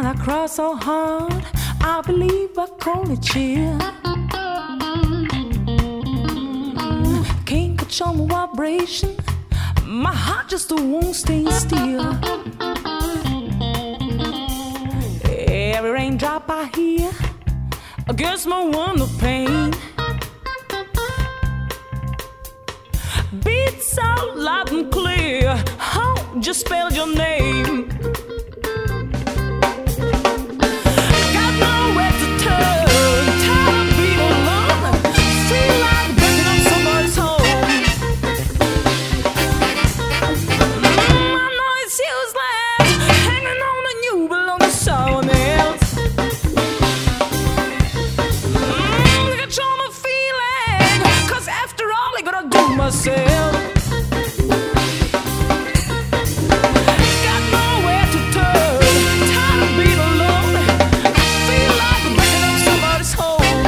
I cry so hard, I believe I call it cheer. Can't control my vibration, my heart just won't stay still. Every raindrop I hear gives my one of pain. Beats out loud and clear, how just spell your name. Got nowhere to turn, tired of being alone. Feel like breaking up somebody's home. I know it's useless, hanging on and you belong to someone else. Control my feeling, 'cause after all I gotta do myself. Got nowhere to turn, tired of being alone. Feel like breaking up somebody's home.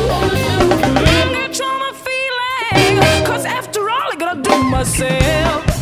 Myself